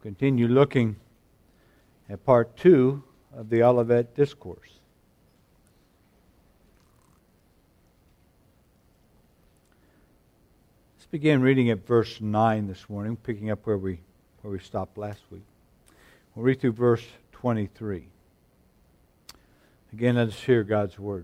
Continue looking at part 2 of the Olivet Discourse. Let's begin reading at verse 9 this morning, picking up where we stopped last week. We'll read through verse 23. Again, let us hear God's word.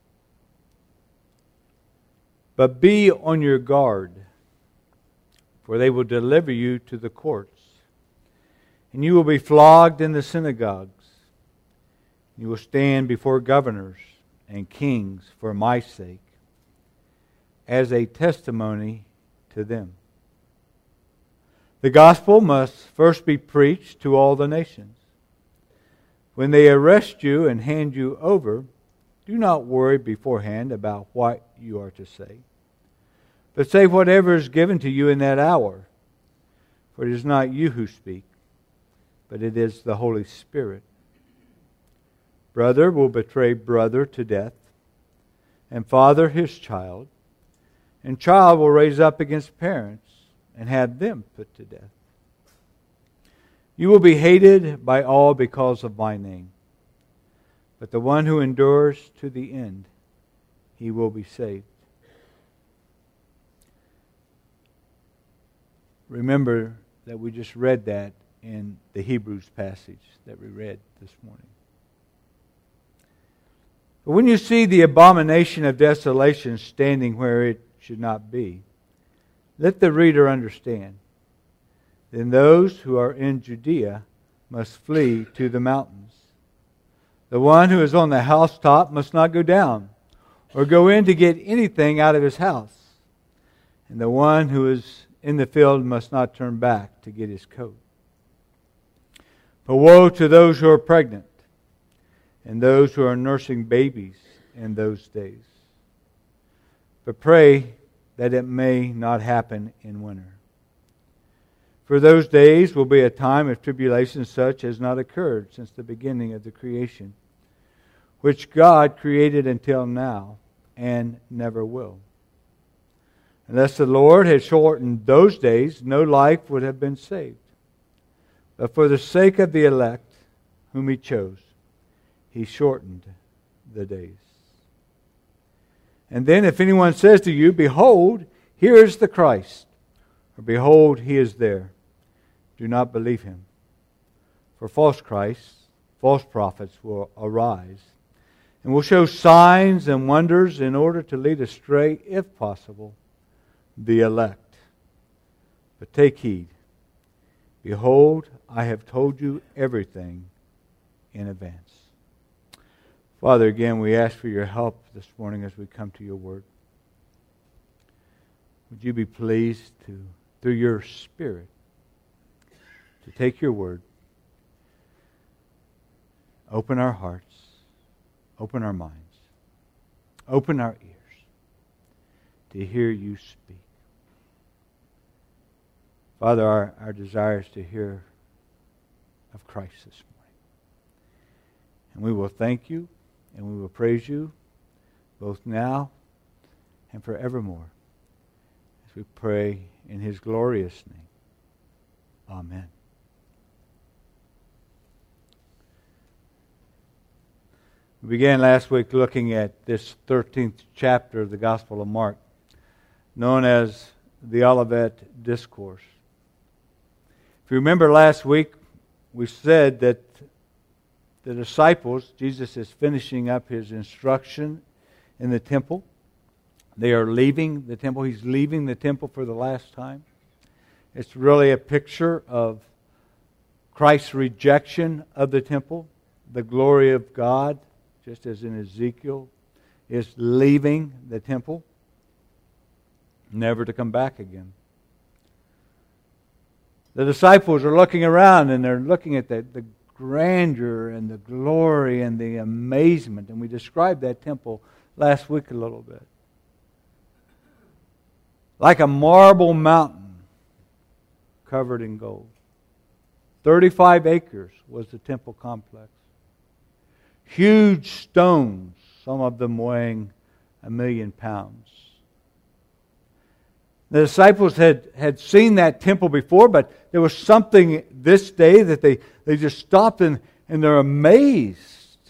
But be on your guard, for they will deliver you to the courts, and you will be flogged in the synagogues. You will stand before governors and kings for my sake, as a testimony to them. The gospel must first be preached to all the nations. When they arrest you and hand you over, do not worry beforehand about what you are to say, but say whatever is given to you in that hour. For it is not you who speak, but it is the Holy Spirit. Brother will betray brother to death, and father his child, and child will raise up against parents and have them put to death. You will be hated by all because of my name, but the one who endures to the end, he will be saved. Remember that we just read that in the Hebrews passage that we read this morning. But when you see the abomination of desolation standing where it should not be, let the reader understand. Then those who are in Judea must flee to the mountains. The one who is on the housetop must not go down or go in to get anything out of his house. And the one who is in the field must not turn back to get his coat. But woe to those who are pregnant and those who are nursing babies in those days. But pray that it may not happen in winter. For those days will be a time of tribulation such as not occurred since the beginning of the creation, which God created until now and never will. Unless the Lord had shortened those days, no life would have been saved. But for the sake of the elect whom He chose, He shortened the days. And then if anyone says to you, Behold, here is the Christ, or Behold, He is there, do not believe him. For false Christs, false prophets will arise, and will show signs and wonders in order to lead astray, if possible, the elect. But take heed. Behold, I have told you everything in advance. Father, again, we ask for your help this morning as we come to your word. Would you be pleased to, through your Spirit, to take your word, open our hearts, open our minds, open our ears to hear you speak. Father, our desire is to hear of Christ this morning. And we will thank you and we will praise you both now and forevermore as we pray in His glorious name. Amen. We began last week looking at this 13th chapter of the Gospel of Mark, known as the Olivet Discourse. If you remember last week, we said that the disciples, Jesus is finishing up His instruction in the temple. They are leaving the temple. He's leaving the temple for the last time. It's really a picture of Christ's rejection of the temple, the glory of God, just as in Ezekiel, is leaving the temple, never to come back again. The disciples are looking around and they're looking at the grandeur and the glory and the amazement. And we described that temple last week a little bit. Like a marble mountain covered in gold. 35 acres was the temple complex. Huge stones, some of them weighing 1,000,000 pounds. The disciples had seen that temple before, but there was something this day that they just stopped and they're amazed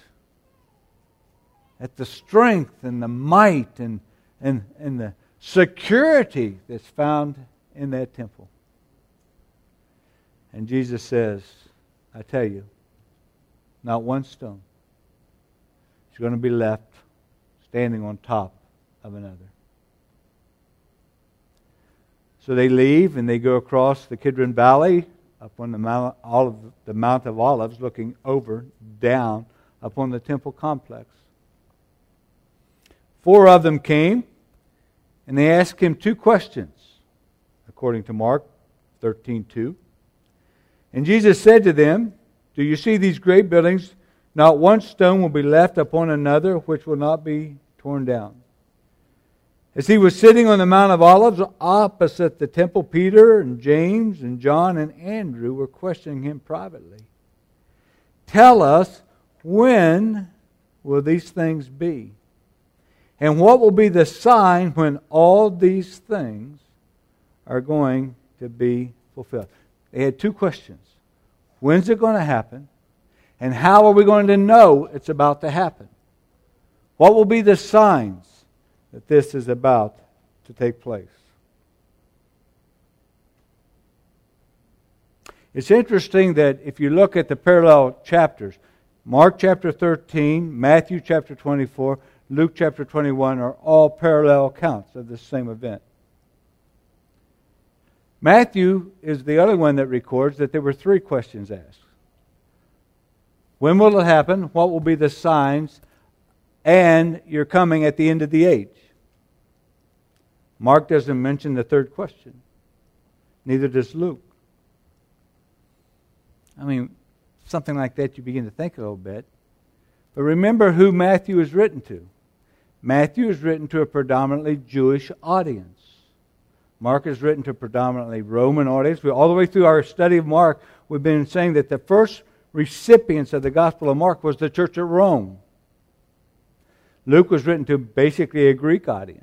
at the strength and the might and the security that's found in that temple. And Jesus says, I tell you, not one stone is going to be left standing on top of another. So they leave and they go across the Kidron Valley up on the Mount of Olives, looking down upon the temple complex. 4 of them came and they asked him 2 questions, according to Mark 13:2. And Jesus said to them, do you see these great buildings? Not one stone will be left upon another which will not be torn down. As he was sitting on the Mount of Olives opposite the temple, Peter and James and John and Andrew were questioning him privately. Tell us, when will these things be? And what will be the sign when all these things are going to be fulfilled? They had 2 questions. When's it going to happen? And how are we going to know it's about to happen? What will be the signs that this is about to take place? It's interesting that if you look at the parallel chapters, Mark chapter 13, Matthew chapter 24, Luke chapter 21 are all parallel accounts of this same event. Matthew is the only one that records that there were 3 questions asked. When will it happen? What will be the signs? And you're coming at the end of the age. Mark doesn't mention the 3rd question. Neither does Luke. I mean, something like that you begin to think a little bit. But remember who Matthew is written to. Matthew is written to a predominantly Jewish audience. Mark is written to a predominantly Roman audience. All the way through our study of Mark, we've been saying that the first recipients of the Gospel of Mark was the church at Rome. Luke was written to basically a Greek audience.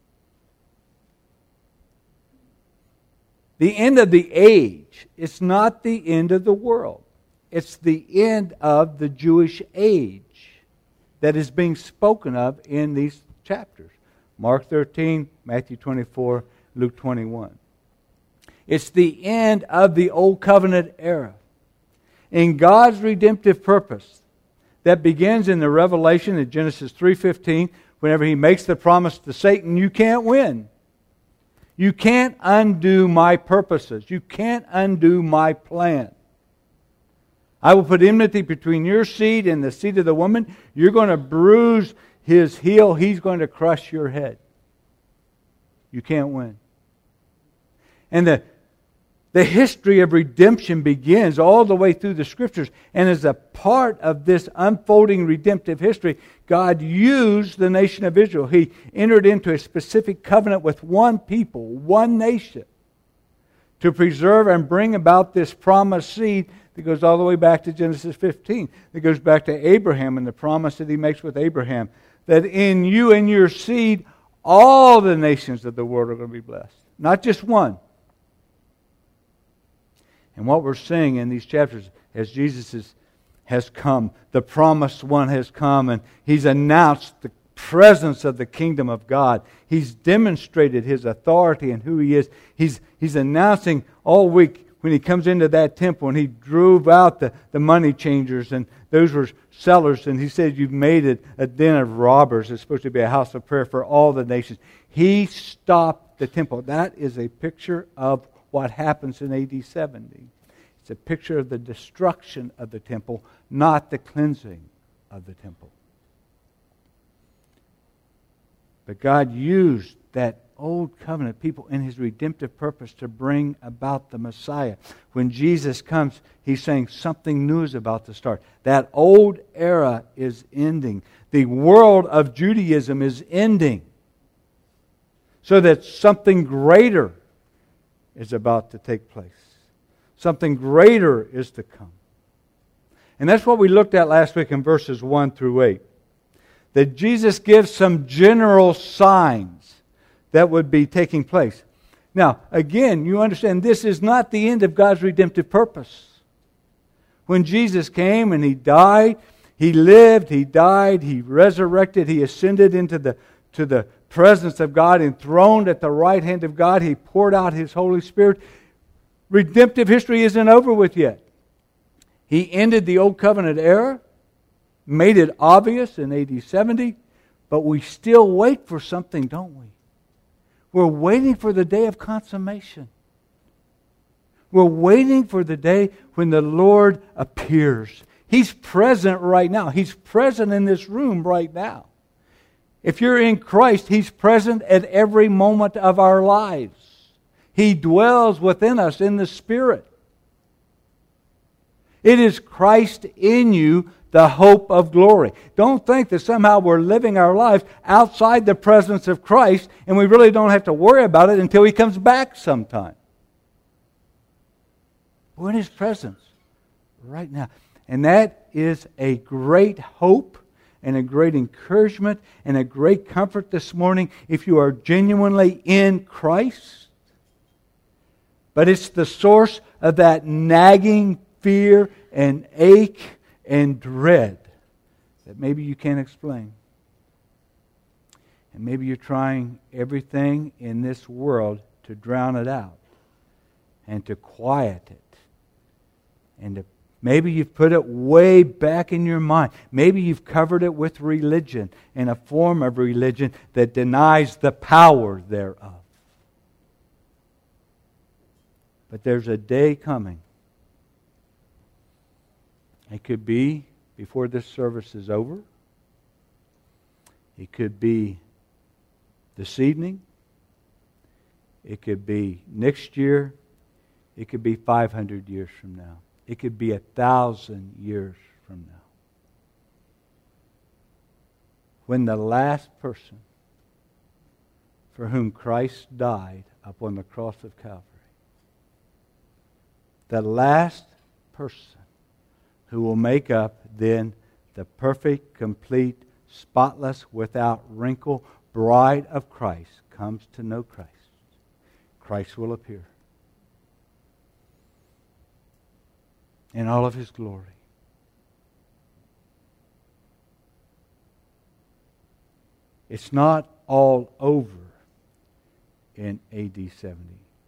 The end of the age, it's not the end of the world. It's the end of the Jewish age that is being spoken of in these chapters. Mark 13, Matthew 24, Luke 21. It's the end of the Old Covenant era. In God's redemptive purpose that begins in the revelation in Genesis 3:15, whenever He makes the promise to Satan, you can't win. You can't undo my purposes. You can't undo my plan. I will put enmity between your seed and the seed of the woman. You're going to bruise his heel. He's going to crush your head. You can't win. And the history of redemption begins all the way through the Scriptures. And as a part of this unfolding redemptive history, God used the nation of Israel. He entered into a specific covenant with one people, one nation, to preserve and bring about this promised seed that goes all the way back to Genesis 15. That goes back to Abraham and the promise that He makes with Abraham, that in you and your seed, all the nations of the world are going to be blessed. Not just one. And what we're seeing in these chapters, as Jesus has come, the promised one has come, and He's announced the presence of the kingdom of God. He's demonstrated His authority and who He is. He's announcing all week when He comes into that temple, and He drove out the money changers, and those were sellers, and He said, you've made it a den of robbers. It's supposed to be a house of prayer for all the nations. He stopped the temple. That is a picture of what happens in AD 70. It's a picture of the destruction of the temple, not the cleansing of the temple. But God used that old covenant people in His redemptive purpose to bring about the Messiah. When Jesus comes, He's saying something new is about to start. That old era is ending. The world of Judaism is ending. So that something greater is about to take place. Something greater is to come. And that's what we looked at last week in verses 1 through 8. That Jesus gives some general signs that would be taking place. Now, again, you understand this is not the end of God's redemptive purpose. When Jesus came and He died, He lived, He died, He resurrected, He ascended into the presence of God, enthroned at the right hand of God. He poured out His Holy Spirit. Redemptive history isn't over with yet. He ended the Old Covenant era, made it obvious in AD 70, but we still wait for something, don't we? We're waiting for the day of consummation. We're waiting for the day when the Lord appears. He's present right now. He's present in this room right now. If you're in Christ, He's present at every moment of our lives. He dwells within us in the Spirit. It is Christ in you, the hope of glory. Don't think that somehow we're living our lives outside the presence of Christ and we really don't have to worry about it until He comes back sometime. We're in His presence right now. And that is a great hope and a great encouragement and a great comfort this morning if you are genuinely in Christ. But it's the source of that nagging fear and ache and dread that maybe you can't explain. And maybe you're trying everything in this world to drown it out and to quiet it. And maybe you've put it way back in your mind. Maybe you've covered it with religion and a form of religion that denies the power thereof. But there's a day coming. It could be before this service is over. It could be this evening. It could be next year. It could be 500 years from now. It could be 1,000 years from now. When the last person for whom Christ died upon the cross of Calvary, the last person who will make up then the perfect, complete, spotless, without wrinkle bride of Christ comes to know Christ, Christ will appear in all of His glory. It's not all over in AD 70.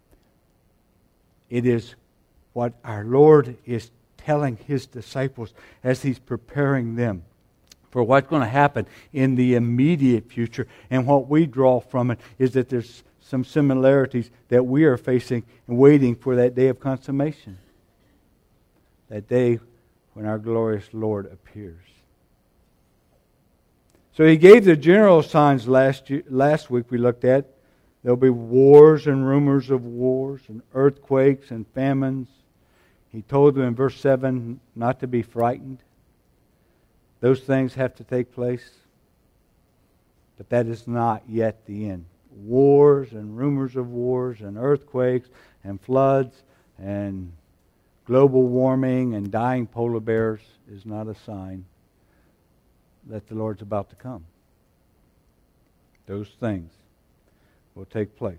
It is what our Lord is telling His disciples as He's preparing them for what's going to happen in the immediate future. And what we draw from it is that there's some similarities that we are facing and waiting for that day of consummation. That day when our glorious Lord appears. So He gave the general signs last week we looked at. There'll be wars and rumors of wars and earthquakes and famines. He told them in verse 7 not to be frightened. Those things have to take place. But that is not yet the end. Wars and rumors of wars and earthquakes and floods and global warming and dying polar bears is not a sign that the Lord's about to come. Those things will take place.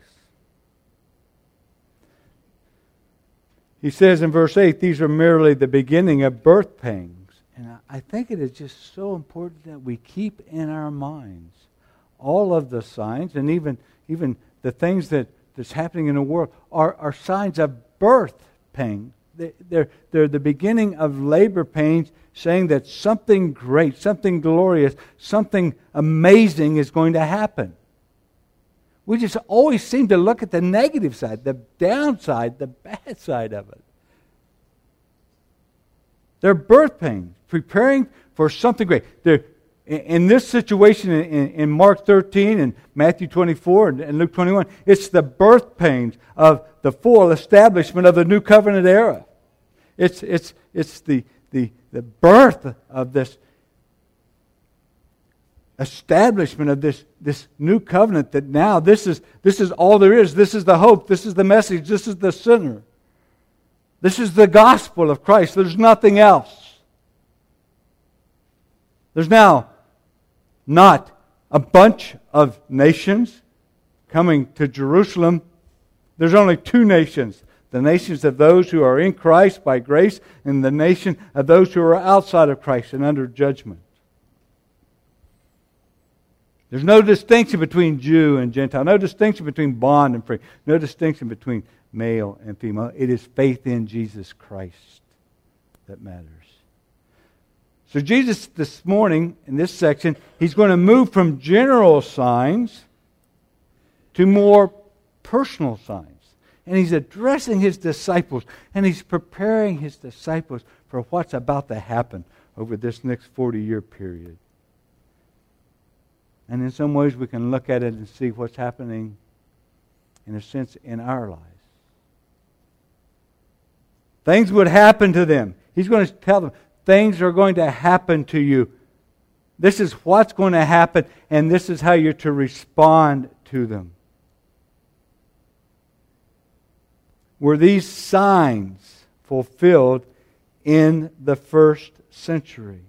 He says in verse 8, these are merely the beginning of birth pangs. And I think it is just so important that we keep in our minds all of the signs and even the things that's happening in the world are signs of birth pain. They're the beginning of labor pains, saying that something great, something glorious, something amazing is going to happen. We just always seem to look at the negative side, the downside, the bad side of it. They're birth pains, preparing for something great. They're, in this situation in Mark 13 and Matthew 24 and Luke 21, it's the birth pains of the full establishment of the new covenant era. It's the birth of this establishment of this new covenant, that now this is all there is. This is the hope. This is the message. This is the center. This is the gospel of Christ. There's nothing else. There's now not a bunch of nations coming to Jerusalem. There's only two nations. The nations of those who are in Christ by grace, and the nation of those who are outside of Christ and under judgment. There's no distinction between Jew and Gentile, no distinction between bond and free, no distinction between male and female. It is faith in Jesus Christ that matters. So Jesus, this morning, in this section, He's going to move from general signs to more personal signs. And He's addressing His disciples, and He's preparing His disciples for what's about to happen over this next 40-year period. And in some ways we can look at it and see what's happening, in a sense, in our lives. Things would happen to them. He's going to tell them, things are going to happen to you. This is what's going to happen, and this is how you're to respond to them. Were these signs fulfilled in the first century?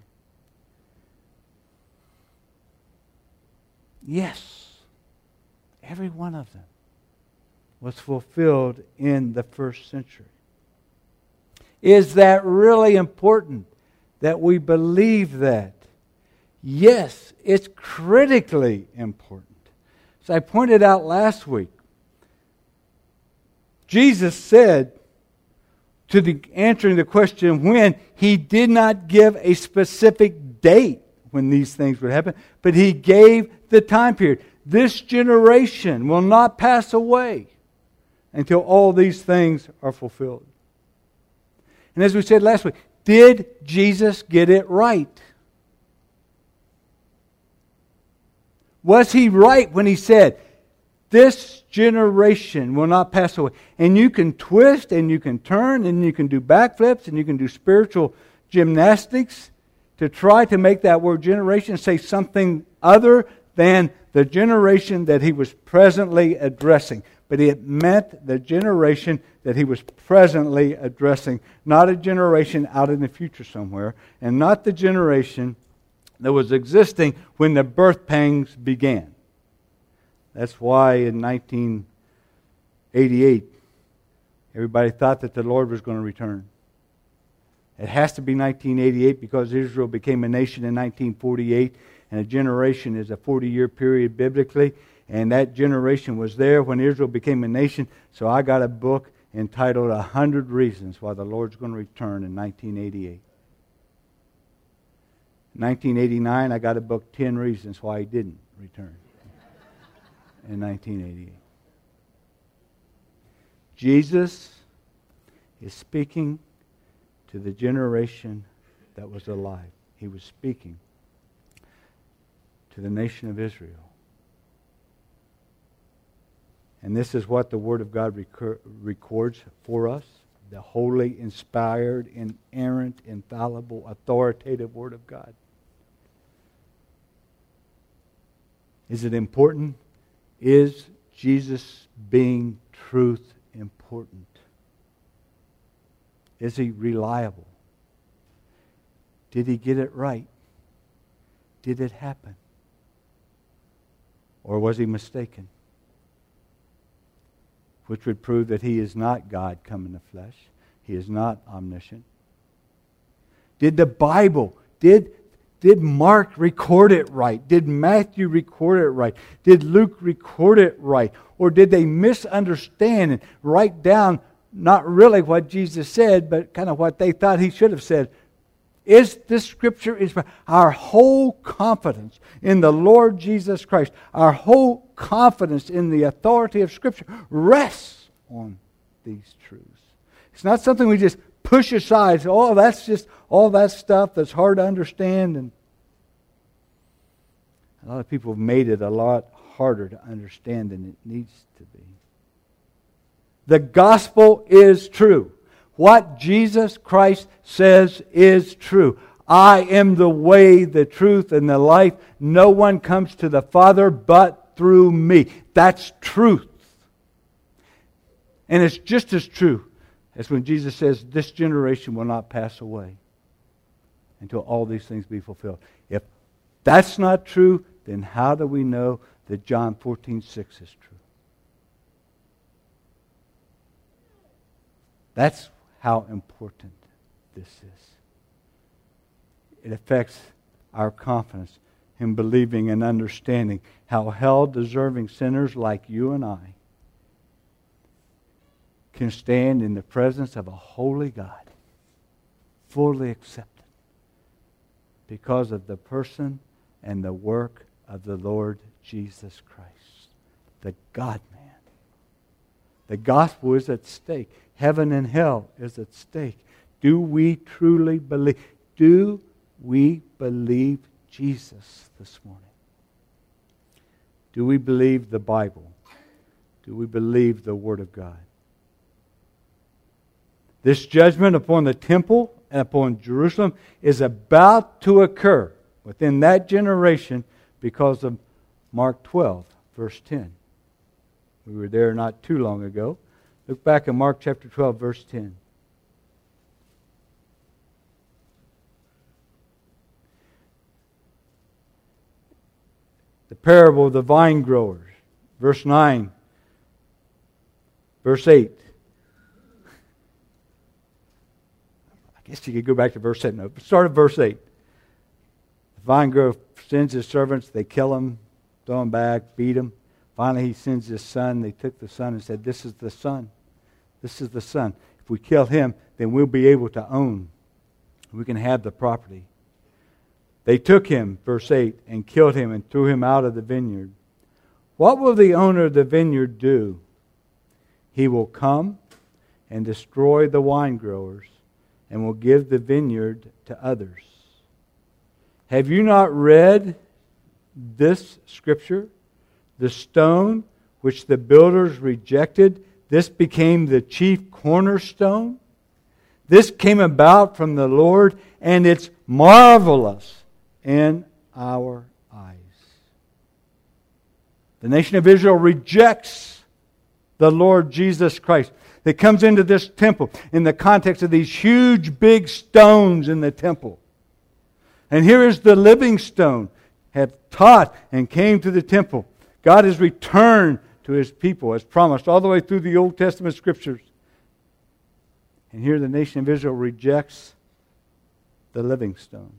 Yes. Every one of them was fulfilled in the first century. Is that really important that we believe that? Yes, it's critically important. As I pointed out last week, Jesus said, answering the question when, He did not give a specific date when these things would happen, but He gave the time period. This generation will not pass away until all these things are fulfilled. And as we said last week, did Jesus get it right? Was He right when He said, this generation will not pass away? And you can twist and you can turn and you can do backflips and you can do spiritual gymnastics to try to make that word generation say something other than the generation that He was presently addressing. But it meant the generation that He was presently addressing, not a generation out in the future somewhere, and not the generation that was existing when the birth pangs began. That's why in 1988, everybody thought that the Lord was going to return. It has to be 1988 because Israel became a nation in 1948, and a generation is a 40-year period biblically, and that generation was there when Israel became a nation. So I got a book entitled 100 Reasons Why the Lord's Going to Return in 1988. In 1989, I got a book, 10 Reasons Why He didn't return in 1988. Jesus is speaking to the generation that was alive. He was speaking to the nation of Israel. And this is what the Word of God records for us. The holy, inspired, inerrant, infallible, authoritative Word of God. Is it important? Is Jesus being truth important? Is He reliable? Did He get it right? Did it happen? Or was He mistaken? Which would prove that He is not God come in the flesh. He is not omniscient. Did the Bible, did Mark record it right? Did Matthew record it right? Did Luke record it right? Or did they misunderstand and write down not really what Jesus said, but kind of what they thought He should have said? Is this Scripture is our whole confidence in the Lord Jesus Christ, our whole confidence in the authority of Scripture rests on these truths. It's not something we just push aside. Oh, that's just all that stuff that's hard to understand. And a lot of people have made it a lot harder to understand than it needs to be. The gospel is true. What Jesus Christ says is true. I am the way, the truth, and the life. No one comes to the Father but through me. That's truth. And it's just as true as when Jesus says, this generation will not pass away until all these things be fulfilled. If that's not true, then how do we know that John 14:6 is true? That's how important this is. It affects our confidence in believing and understanding how hell-deserving sinners like you and I can stand in the presence of a holy God, fully accepted, because of the person and the work of the Lord Jesus Christ, the God-man. The gospel is at stake. Heaven and hell is at stake. Do we truly believe? Do we believe Jesus this morning? Do we believe the Bible? Do we believe the Word of God? This judgment upon the temple and upon Jerusalem is about to occur within that generation because of Mark 12, verse 10. We were there not too long ago. Look back at Mark chapter 12, verse 10. The parable of the vine growers, verse 9, verse 8. I guess you could go back to verse 8. No, start at verse 8. The vine grower sends his servants, they kill him, throw him back, beat him. Finally, he sends his son. They took the son and said, "This is the son. This is the son. If we kill him, then we'll be able to own. We can have the property." They took him, verse 8, and killed him and threw him out of the vineyard. What will the owner of the vineyard do? He will come and destroy the wine growers and will give the vineyard to others. Have you not read this scripture? The stone which the builders rejected, this became the chief cornerstone. This came about from the Lord, and it's marvelous in our eyes. The nation of Israel rejects the Lord Jesus Christ. It comes into this temple in the context of these huge big stones in the temple. And here is the living stone, had taught and came to the temple. God has returned to His people as promised all the way through the Old Testament Scriptures. And here the nation of Israel rejects the living stone.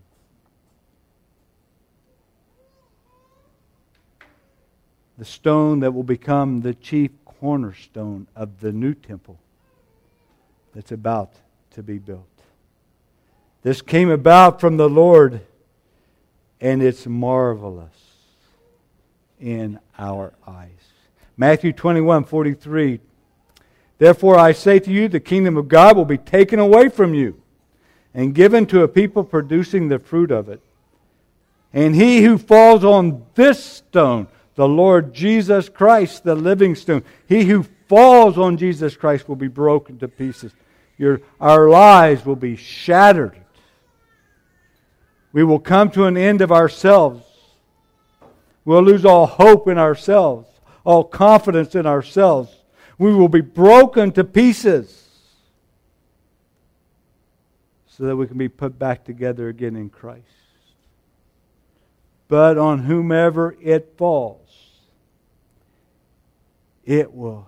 The stone that will become the chief cornerstone of the new temple that's about to be built. This came about from the Lord, and it's marvelous in our eyes. Matthew 21:43. Therefore I say to you, the kingdom of God will be taken away from you and given to a people producing the fruit of it. And he who falls on this stone, the Lord Jesus Christ, the living stone, he who falls on Jesus Christ will be broken to pieces. Our lives will be shattered. We will come to an end of ourselves. We'll lose all hope in ourselves, all confidence in ourselves. We will be broken to pieces so that we can be put back together again in Christ. But on whomever it falls, it will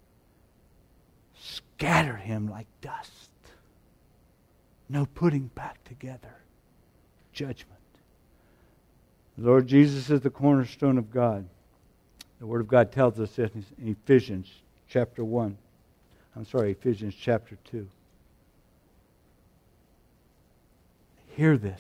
scatter him like dust. No putting back together. Judgment. The Lord Jesus is the cornerstone of God. The Word of God tells us in Ephesians chapter 2. Hear this.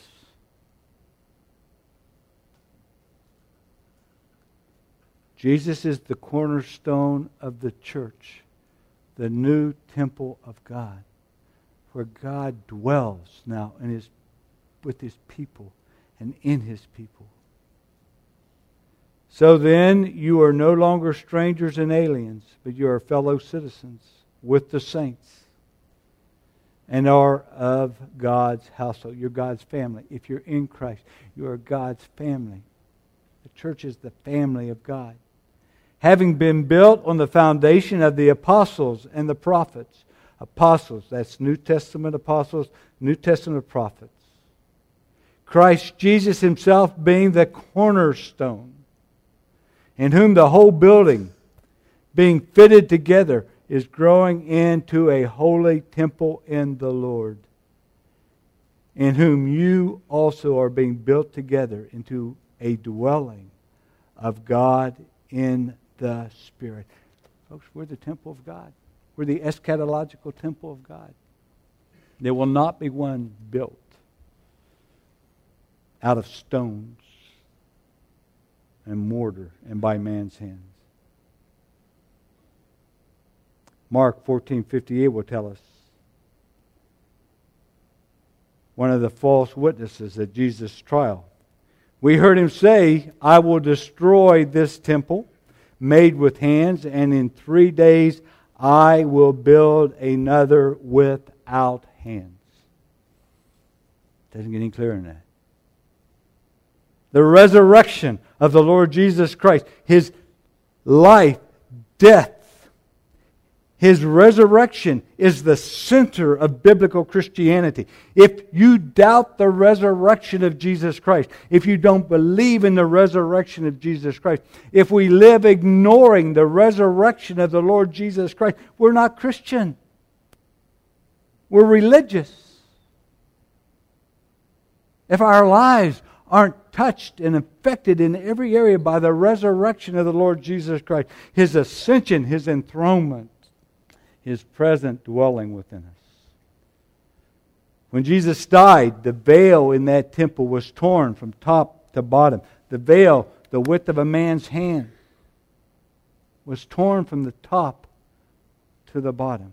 Jesus is the cornerstone of the church, the new temple of God, where God dwells now with His people and in His people. So then, you are no longer strangers and aliens, but you are fellow citizens with the saints and are of God's household. You're God's family. If you're in Christ, you are God's family. The church is the family of God. Having been built on the foundation of the apostles and the prophets. Apostles, that's New Testament apostles, New Testament prophets. Christ Jesus Himself being the cornerstone, in whom the whole building, being fitted together, is growing into a holy temple in the Lord, in whom you also are being built together into a dwelling of God in the Spirit. Folks, we're the temple of God. We're the eschatological temple of God. There will not be one built out of stones and mortar and by man's hands. Mark 14:58 will tell us one of the false witnesses at Jesus' trial. We heard him say, I will destroy this temple made with hands, and in 3 days I will build another without hands. Doesn't get any clearer than that. The resurrection of the Lord Jesus Christ, His life, death, His resurrection is the center of biblical Christianity. If you doubt the resurrection of Jesus Christ, if you don't believe in the resurrection of Jesus Christ, if we live ignoring the resurrection of the Lord Jesus Christ, we're not Christian. We're religious. If our lives aren't touched and affected in every area by the resurrection of the Lord Jesus Christ, His ascension, His enthronement, His present dwelling within us. When Jesus died, the veil in that temple was torn from top to bottom. The veil, the width of a man's hand, was torn from the top to the bottom.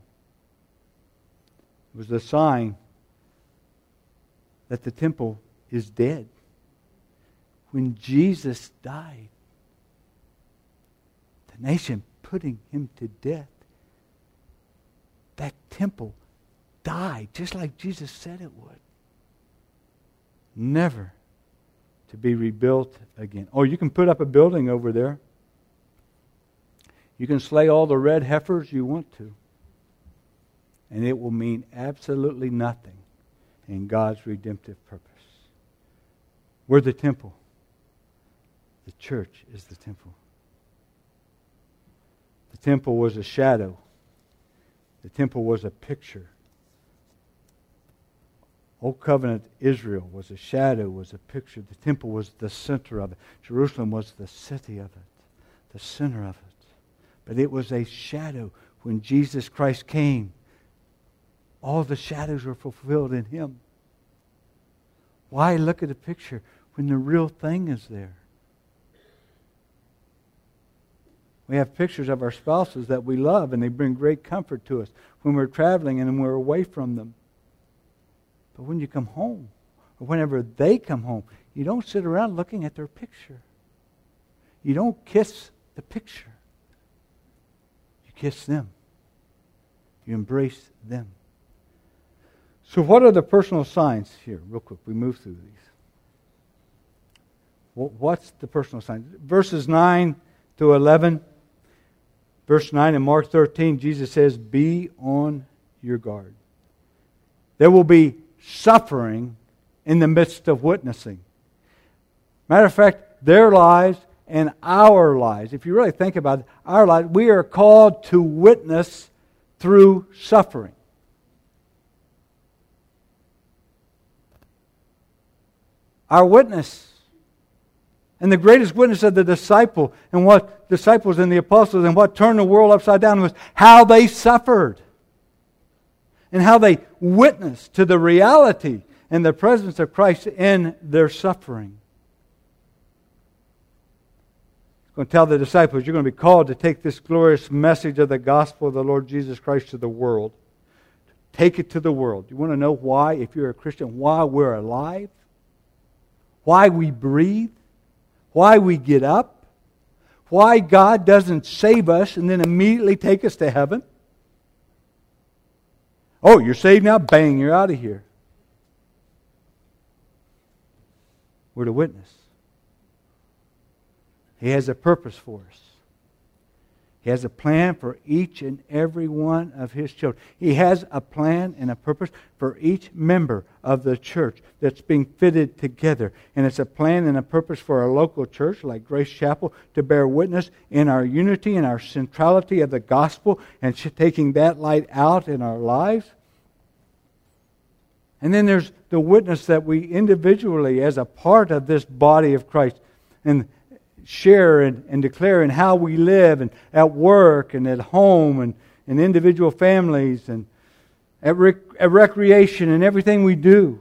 It was a sign that the temple is dead. When Jesus died, the nation putting Him to death, that temple died just like Jesus said it would. Never to be rebuilt again. Oh, you can put up a building over there. You can slay all the red heifers you want to. And it will mean absolutely nothing in God's redemptive purpose. We're the temple. The church is the temple. The temple was a shadow. The temple was a picture. Old Covenant Israel was a shadow, was a picture. The temple was the center of it. Jerusalem was the city of it, the center of it. But it was a shadow. When Jesus Christ came, all the shadows were fulfilled in Him. Why look at a picture when the real thing is there? We have pictures of our spouses that we love, and they bring great comfort to us when we're traveling and when we're away from them. But when you come home, or whenever they come home, you don't sit around looking at their picture. You don't kiss the picture. You kiss them. You embrace them. So what are the personal signs here? Real quick, we move through these. What's the personal signs? Verses 9 to 11. Verse 9 in Mark 13, Jesus says, be on your guard. There will be suffering in the midst of witnessing. Matter of fact, their lives and our lives, if you really think about it, our lives, we are called to witness through suffering. Our witness. And the greatest witness of the disciple and what disciples and the apostles and what turned the world upside down was how they suffered and how they witnessed to the reality and the presence of Christ in their suffering. He's going to tell the disciples, you're going to be called to take this glorious message of the gospel of the Lord Jesus Christ to the world. Take it to the world. You want to know why, if you're a Christian, why we're alive? Why we breathe? Why we get up? Why God doesn't save us and then immediately take us to heaven? Oh, you're saved now? Bang, you're out of here. We're to witness. He has a purpose for us. He has a plan for each and every one of His children. He has a plan and a purpose for each member of the church that's being fitted together. And it's a plan and a purpose for our local church, like Grace Chapel, to bear witness in our unity and our centrality of the gospel and taking that light out in our lives. And then there's the witness that we individually, as a part of this body of Christ, and share and declare in how we live, and at work and at home and in individual families and at recreation and everything we do.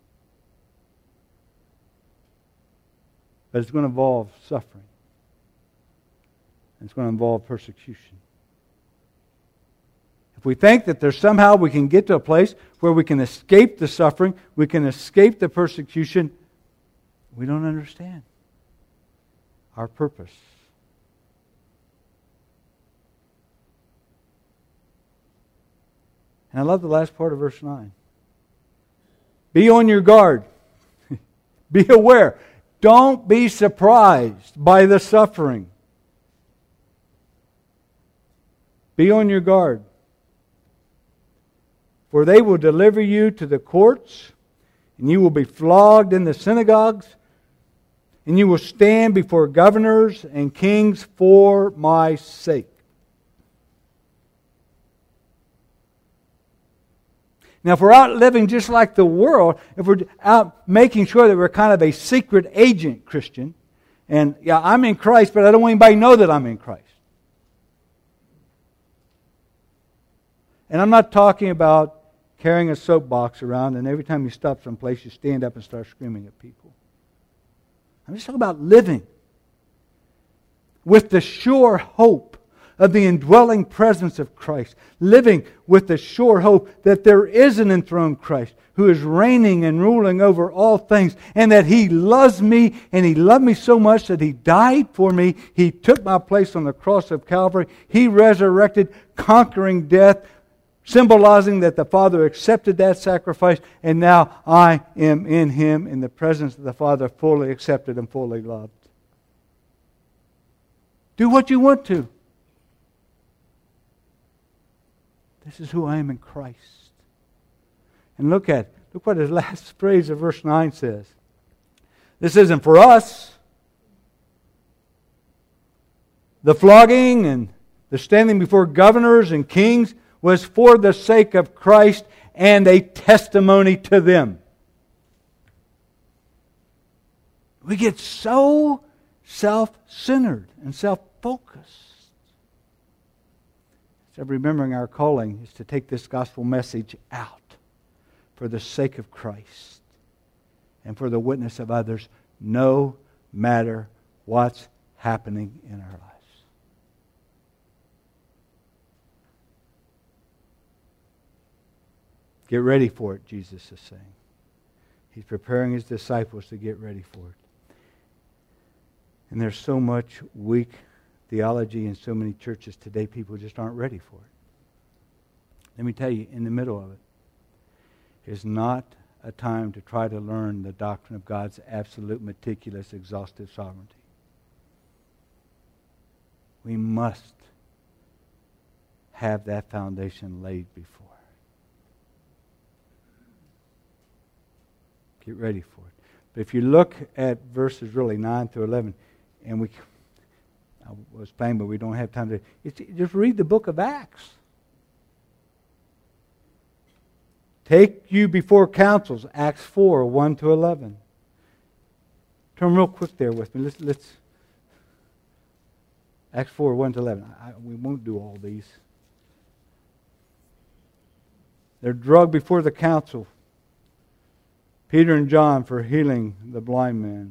But it's going to involve suffering. It's going to involve persecution. If we think that there's somehow we can get to a place where we can escape the suffering, we can escape the persecution, we don't understand our purpose. And I love the last part of verse 9. Be on your guard. Be aware. Don't be surprised by the suffering. Be on your guard. For they will deliver you to the courts, and you will be flogged in the synagogues, and you will stand before governors and kings for my sake. Now, if we're out living just like the world, if we're out making sure that we're kind of a secret agent Christian, and yeah, I'm in Christ, but I don't want anybody to know that I'm in Christ. And I'm not talking about carrying a soapbox around and every time you stop someplace you stand up and start screaming at people. I'm just talking about living with the sure hope of the indwelling presence of Christ. Living with the sure hope that there is an enthroned Christ who is reigning and ruling over all things, and that He loves me, and He loved me so much that He died for me. He took my place on the cross of Calvary. He resurrected, conquering death, symbolizing that the Father accepted that sacrifice, and now I am in Him, in the presence of the Father, fully accepted and fully loved. Do what you want to. This is who I am in Christ. And look what his last phrase of verse 9 says. This isn't for us. The flogging and the standing before governors and kings was for the sake of Christ and a testimony to them. We get so self-centered and self-focused. So remembering our calling is to take this gospel message out for the sake of Christ and for the witness of others, no matter what's happening in our lives. Get ready for it, Jesus is saying. He's preparing His disciples to get ready for it. And there's so much weak theology in so many churches today, people just aren't ready for it. Let me tell you, in the middle of it is not a time to try to learn the doctrine of God's absolute, meticulous, exhaustive sovereignty. We must have that foundation laid before. Get ready for it. But if you look at verses really 9 through 11, and I was saying, but we don't have time to. Just read the book of Acts. Take you before councils, Acts 4, 1 to 11. Turn real quick there with me. Let's Acts 4, 1 to 11. We won't do all these. They're drugged before the council. Peter and John for healing the blind man.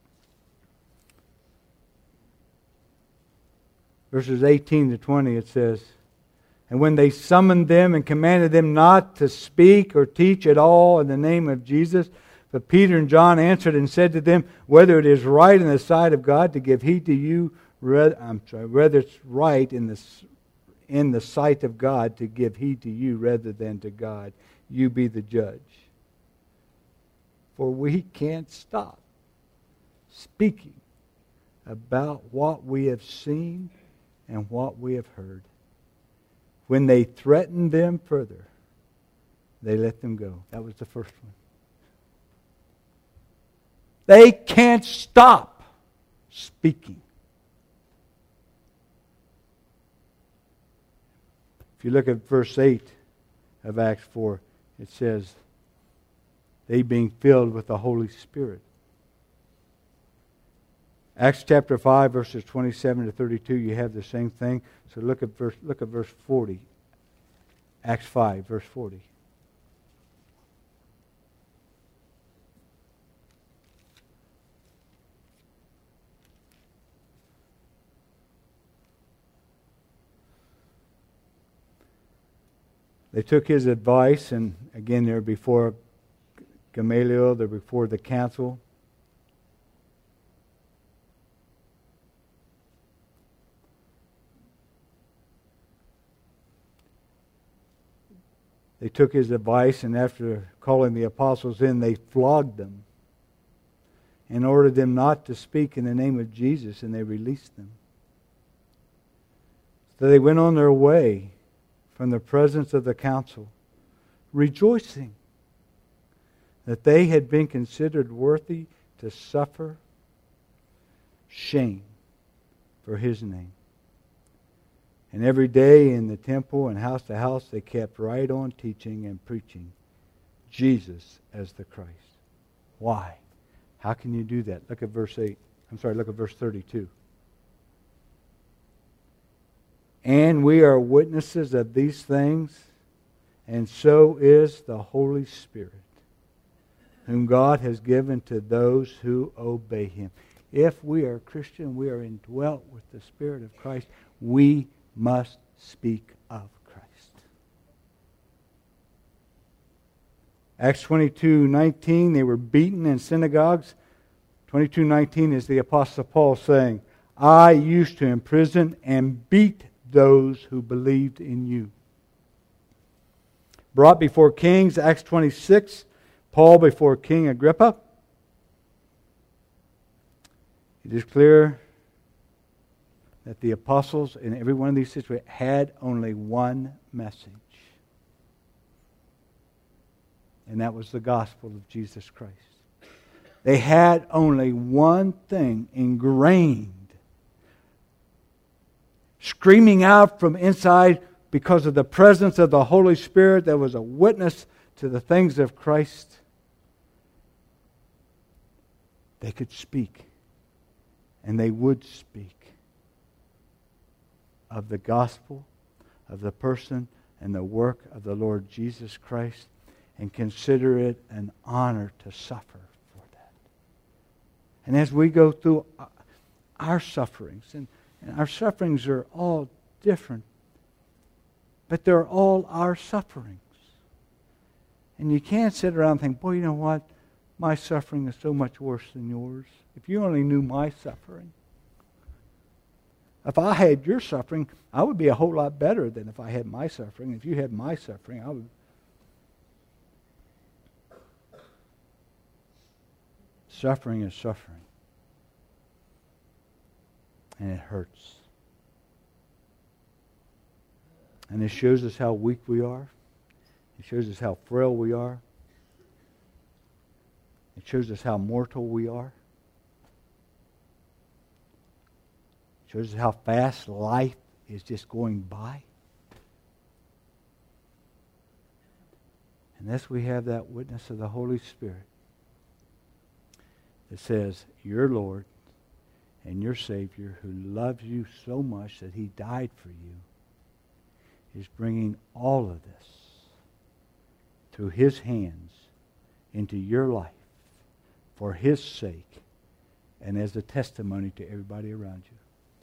Verses 18 to 20 it says, and when they summoned them and commanded them not to speak or teach at all in the name of Jesus, but Peter and John answered and said to them, whether it is right in the sight of God to give heed to you, whether it's right in the sight of God to give heed to you rather than to God, you be the judge. For we can't stop speaking about what we have seen and what we have heard. When they threatened them further, they let them go. That was the first one. They can't stop speaking. If you look at verse 8 of Acts 4, it says, they being filled with the Holy Spirit. Acts chapter 5, verses 27 to 32, you have the same thing. So look at verse 40. Acts 5, verse 40. They took his advice, and again, they're before Gamaliel, they're before the council. They took his advice, and after calling the apostles in, they flogged them and ordered them not to speak in the name of Jesus, and they released them. So they went on their way from the presence of the council, rejoicing that they had been considered worthy to suffer shame for his name. And every day in the temple and house to house, they kept right on teaching and preaching Jesus as the Christ. Why? How can you do that? Look at verse 32. And we are witnesses of these things, and so is the Holy Spirit, whom God has given to those who obey Him. If we are Christian, we are indwelt with the Spirit of Christ, we must speak of Christ. Acts 22:19, they were beaten in synagogues. 22:19 is the Apostle Paul saying, I used to imprison and beat those who believed in you. Brought before kings, Acts 26, Paul before King Agrippa. It is clear that the apostles in every one of these situations had only one message. And that was the gospel of Jesus Christ. They had only one thing ingrained, screaming out from inside because of the presence of the Holy Spirit that was a witness to the things of Christ. They could speak, and they would speak of the gospel, of the person and the work of the Lord Jesus Christ, and consider it an honor to suffer for that. And as we go through our sufferings, and our sufferings are all different, but they're all our sufferings. And you can't sit around and think, boy, you know what? My suffering is so much worse than yours. If you only knew my suffering. If I had your suffering, I would be a whole lot better than if I had my suffering. If you had my suffering, I would. Suffering is suffering. And it hurts. And it shows us how weak we are. It shows us how frail we are. It shows us how mortal we are. It shows us how fast life is just going by. Unless we have that witness of the Holy Spirit that says, your Lord and your Savior, who loves you so much that He died for you, is bringing all of this through His hands into your life for His sake and as a testimony to everybody around you.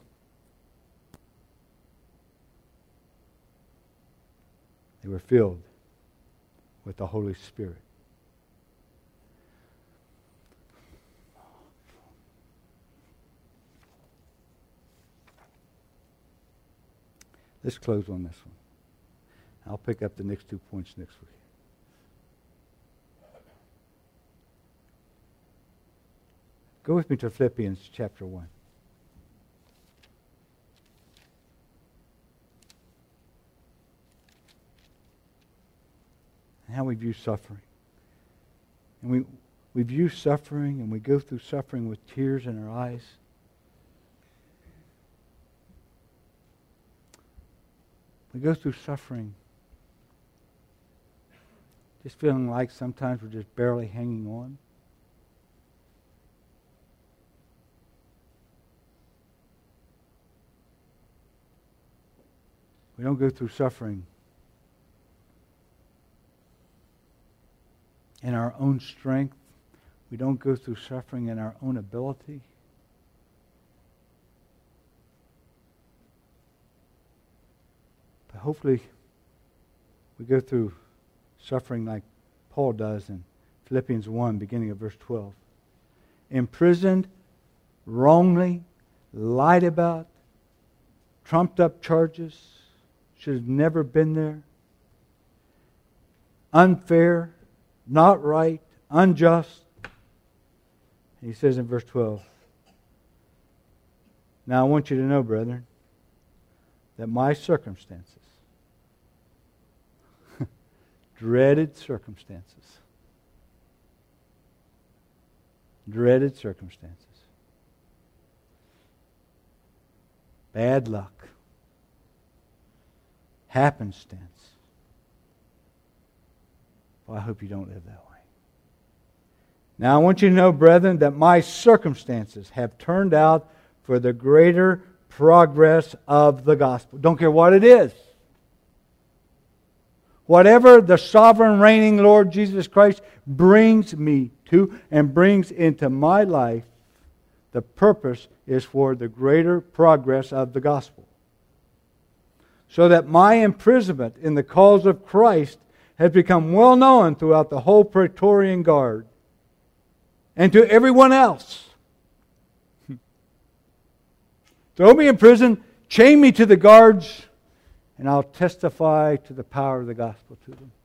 They were filled with the Holy Spirit. Let's close on this one. I'll pick up the next 2 points next week. Go with me to Philippians chapter 1. and how we view suffering. And we view suffering and we go through suffering with tears in our eyes. We go through suffering just feeling like sometimes we're just barely hanging on. We don't go through suffering in our own strength. We don't go through suffering in our own ability. But hopefully we go through suffering like Paul does in Philippians 1, beginning of verse 12. Imprisoned, wrongly, lied about, trumped up charges, should have never been there, unfair, not right, unjust. And he says in verse 12, now I want you to know, brethren, that my circumstances, dreaded circumstances, bad luck, happenstance. Well, I hope you don't live that way. Now I want you to know, brethren, that my circumstances have turned out for the greater progress of the gospel. Don't care what it is. Whatever the sovereign reigning Lord Jesus Christ brings me to and brings into my life, the purpose is for the greater progress of the gospel. So that my imprisonment in the cause of Christ has become well known throughout the whole Praetorian Guard and to everyone else. Throw me in prison, chain me to the guards, and I'll testify to the power of the gospel to them.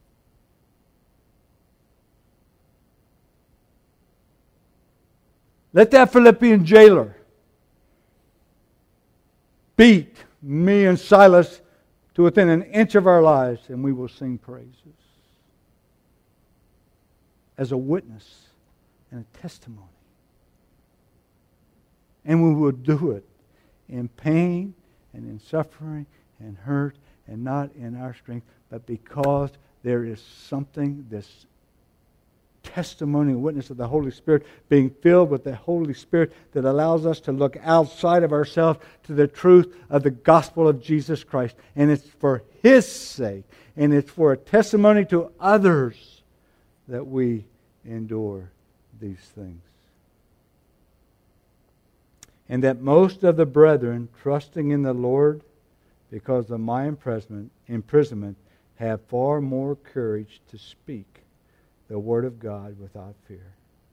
Let that Philippian jailer beat me and Silas to within an inch of our lives, and we will sing praises as a witness and a testimony. And we will do it in pain and in suffering and hurt and not in our strength, but because there is something, this testimony and witness of the Holy Spirit, being filled with the Holy Spirit, that allows us to look outside of ourselves to the truth of the gospel of Jesus Christ. And it's for His sake, and it's for a testimony to others that we endure these things. And that most of the brethren, trusting in the Lord because of my imprisonment, have far more courage to speak the Word of God without fear.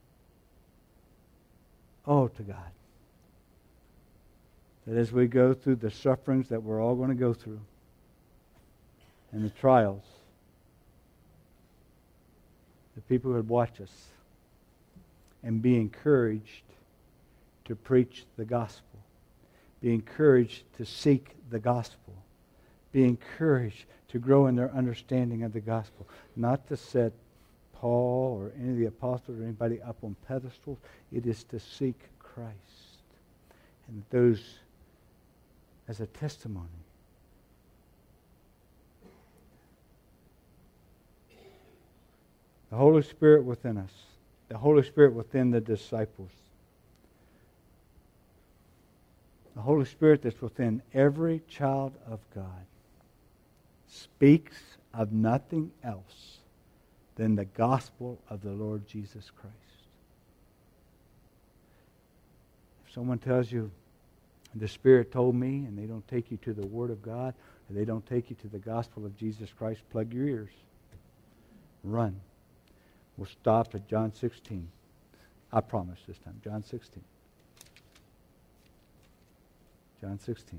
Oh, to God, that as we go through the sufferings that we're all going to go through and the trials, the people who would watch us and be encouraged to preach the gospel, be encouraged to seek the gospel, be encouraged to grow in their understanding of the gospel, not to set Paul or any of the apostles or anybody up on pedestals. It is to seek Christ. And those as a testimony. The Holy Spirit within us. The Holy Spirit within the disciples. The Holy Spirit that's within every child of God speaks of nothing else than the gospel of the Lord Jesus Christ. If someone tells you, the Spirit told me, and they don't take you to the Word of God, or they don't take you to the gospel of Jesus Christ, plug your ears. Run. We'll stop at John 16. I promise this time. John 16. John 16.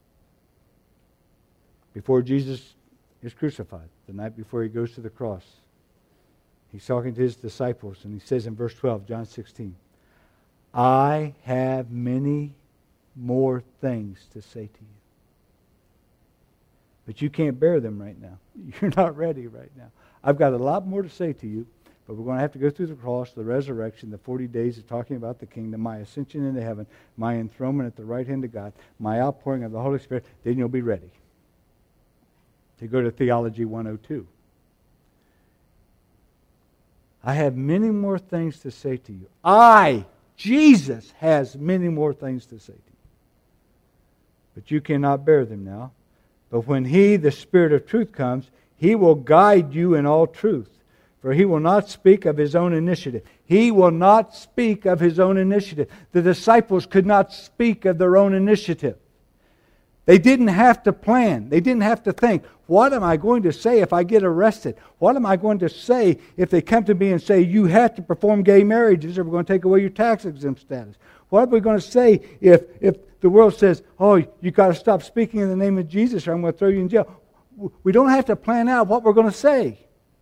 Before Jesus is crucified, the night before He goes to the cross, He's talking to His disciples, and He says in verse 12, John 16, I have many more things to say to you. But you can't bear them right now. You're not ready right now. I've got a lot more to say to you, but we're going to have to go through the cross, the resurrection, the 40 days of talking about the kingdom, my ascension into heaven, my enthronement at the right hand of God, my outpouring of the Holy Spirit. Then you'll be ready to go to Theology 102. I have many more things to say to you. Jesus, has many more things to say to you. But you cannot bear them now. But when He, the Spirit of truth, comes, He will guide you in all truth. For He will not speak of His own initiative. He will not speak of His own initiative. The disciples could not speak of their own initiative. They didn't have to plan. They didn't have to think, what am I going to say if I get arrested? What am I going to say if they come to me and say, you have to perform gay marriages or we're going to take away your tax exempt status? What are we going to say if the world says, oh, you've got to stop speaking in the name of Jesus or I'm going to throw you in jail? We don't have to plan out what we're going to say.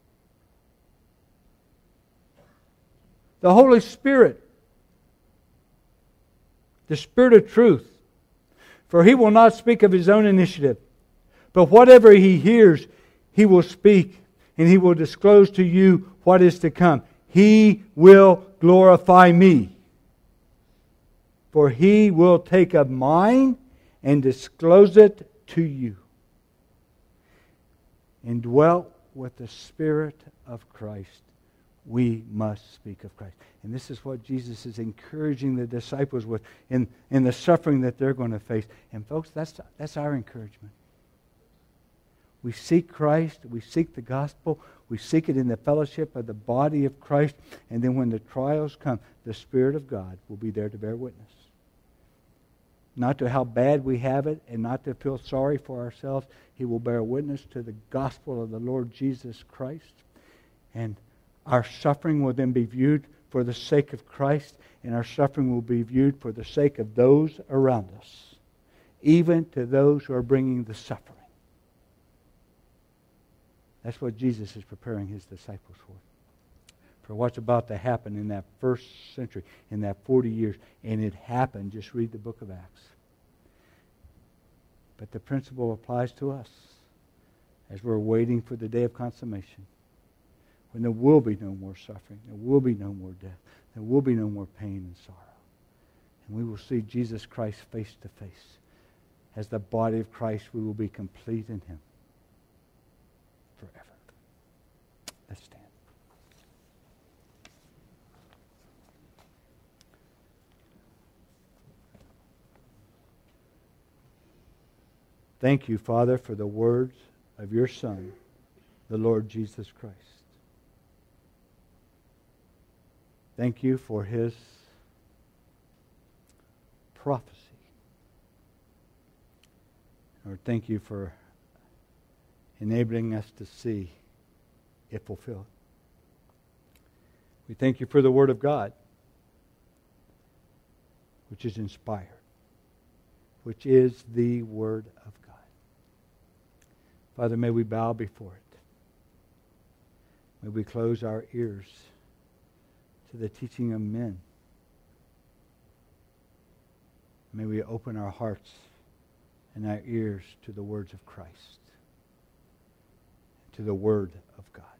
The Holy Spirit, the Spirit of truth, for He will not speak of His own initiative, but whatever He hears, He will speak, and He will disclose to you what is to come. He will glorify Me, for He will take of mine and disclose it to you. Indwelt with the Spirit of Christ, we must speak of Christ. And this is what Jesus is encouraging the disciples with in the suffering that they're going to face. And folks, that's our encouragement. We seek Christ, we seek the gospel, we seek it in the fellowship of the body of Christ, and then when the trials come, the Spirit of God will be there to bear witness. Not to how bad we have it, and not to feel sorry for ourselves. He will bear witness to the gospel of the Lord Jesus Christ. And our suffering will then be viewed for the sake of Christ, and our suffering will be viewed for the sake of those around us, even to those who are bringing the suffering. That's what Jesus is preparing His disciples for what's about to happen in that first century, in that 40 years. And it happened. Just read the book of Acts. But the principle applies to us as we're waiting for the day of consummation, when there will be no more suffering, there will be no more death, there will be no more pain and sorrow. And we will see Jesus Christ face to face. As the body of Christ, we will be complete in Him forever. Let's stand. Thank you, Father, for the words of your Son, the Lord Jesus Christ. Thank you for His prophecy. Lord, thank you for enabling us to see it fulfilled. We thank you for the Word of God, which is inspired, which is the Word of God. Father, may we bow before it. May we close our ears to the teaching of men. May we open our hearts and our ears to the words of Christ, to the Word of God.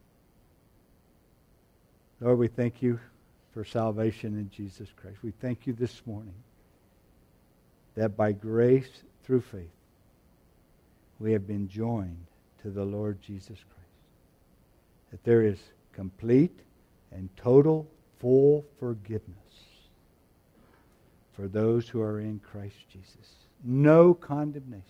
Lord, we thank you for salvation in Jesus Christ. We thank you this morning that by grace through faith we have been joined to the Lord Jesus Christ. That there is complete and total full forgiveness for those who are in Christ Jesus. No condemnation.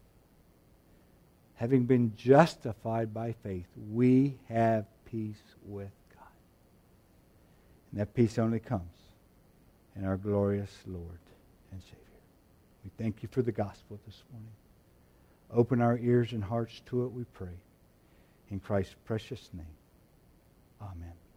Having been justified by faith, we have peace with God. And that peace only comes in our glorious Lord and Savior. We thank you for the gospel this morning. Open our ears and hearts to it, we pray. In Christ's precious name. Amen.